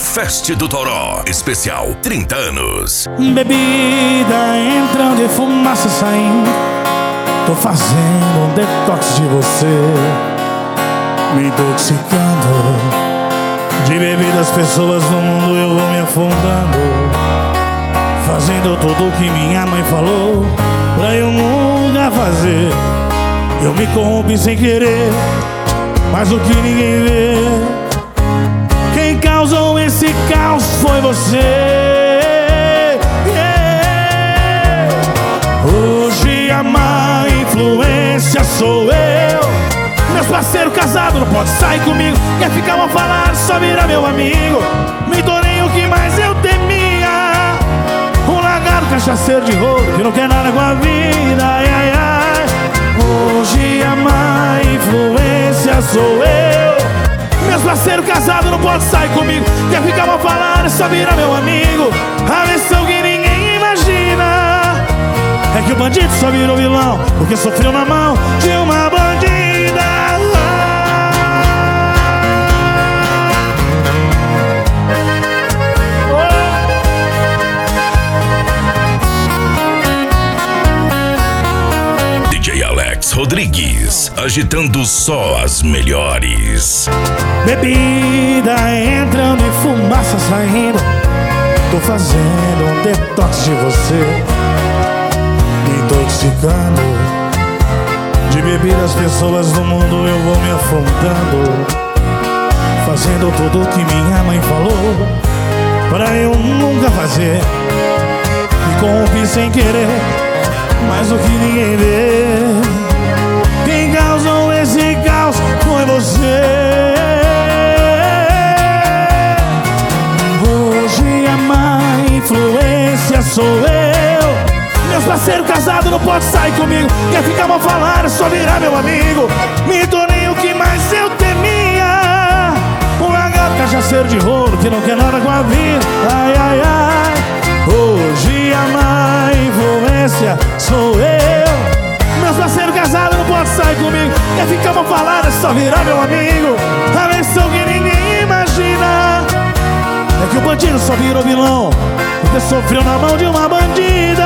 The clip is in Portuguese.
Fest do Toró, especial 30 anos. Bebida entrando e fumaça saindo, tô fazendo um detox de você, me intoxicando. De bebidas, pessoas no mundo eu vou me afundando, fazendo tudo que minha mãe falou pra eu nunca fazer. Eu me corrompi sem querer, mas o que ninguém vê, quem causou esse caos foi você. Yeah. Hoje a má influência sou eu. Meus parceiros casados não pode sair comigo, quer ficar mal falado, só vira meu amigo. Me tornei o que mais eu temia, um lagarto cachaceiro de ouro que não quer nada com a vida. Ai, ai, ai. Hoje a má influência sou eu. Meus parceiros casados não podem sair comigo, quer ficar mal falado, só vira meu amigo. A versão que ninguém imagina é que o bandido só virou vilão porque sofreu na mão de uma bandida. DJ Alex Rodrigues, agitando só as melhores. Bebida entrando e fumaça saindo, tô fazendo um detox de você, me intoxicando. De bebidas, pessoas no mundo eu vou me afundando, fazendo tudo que minha mãe falou pra eu nunca fazer. Me corrompi sem querer, mas o que ninguém vê, quem causou esse caos foi você. Hoje a má influência sou eu. Meus parceiros casados não podem sair comigo, quer ficar mal falado, só virar meu amigo. Me tornei o que mais eu temia, um lagarto cachaceiro de ouro que não quer nada com a vida. Ai, ai, ai. Hoje a má influência sou eu. Meus parceiros casados não podem sair comigo, quer ficar mal falado, só virar meu amigo. A versão que ninguém imagina é que o bandido só virou vilão porque sofreu na mão de uma bandida.